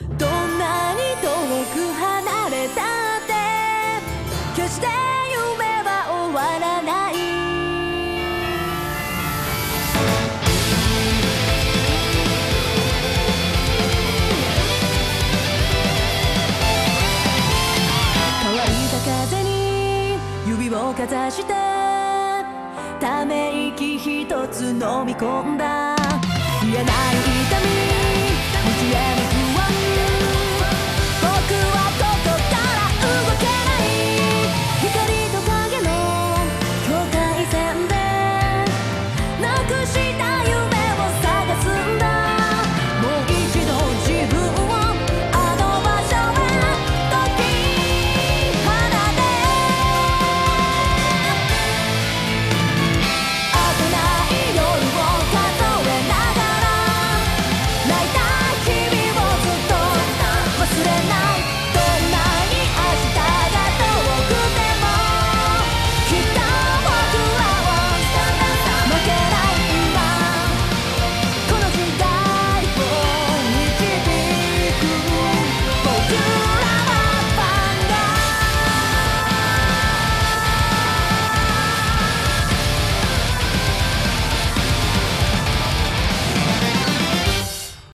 どんなに遠く離れたって決して夢は終わらない。乾いた風に指をかざしてため息一つ飲み込んだ。言えない痛み道への